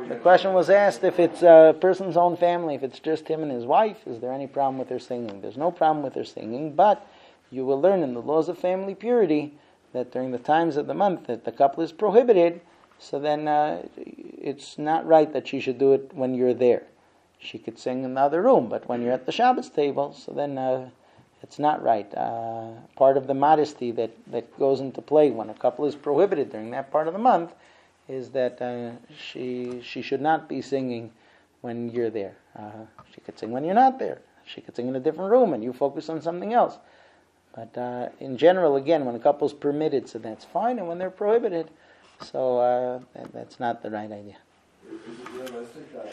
The question was asked if it's a person's own family, if it's just him and his wife, is there any problem with her singing? There's no problem with her singing, but you will learn in the laws of family purity that during the times of the month that the couple is prohibited, so then it's not right that she should do it when you're there. She could sing in the other room, but when you're at the Shabbos table, so then it's not right. Part of the modesty that goes into play when a couple is prohibited during that part of the month is that she should not be singing when you're there. She could sing when you're not there. She could sing in a different room and you focus on something else. But in general, again, when a couple's permitted, so that's fine, and when they're prohibited, so that's not the right idea. Is it realistic that